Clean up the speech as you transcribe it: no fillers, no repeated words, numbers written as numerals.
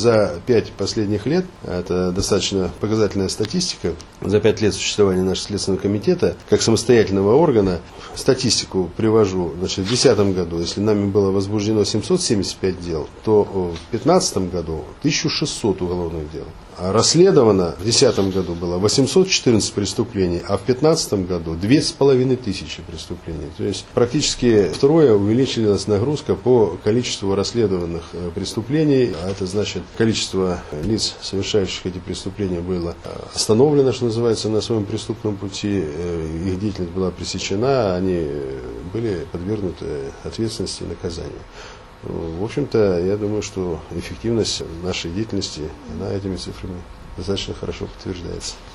за 5 последних лет, это достаточно показательная статистика, за 5 лет существования нашего Следственного комитета, как самостоятельного органа, статистику привожу, значит, в 2010 году, если нами было возбуждено 775 дел, то в 2015 году 1600 уголовных дел. А расследовано в 2010 году было 814 преступлений, а в 2015 году 2500 преступлений. То есть практически втрое увеличилась нагрузка по количеству расследованных преступлений, а это значит, количество лиц, совершающих эти преступления, было остановлено, что называется, на своем преступном пути, их деятельность была пресечена, они были подвергнуты ответственности и наказанию. В общем-то, я думаю, что эффективность нашей деятельности, она этими цифрами достаточно хорошо подтверждается.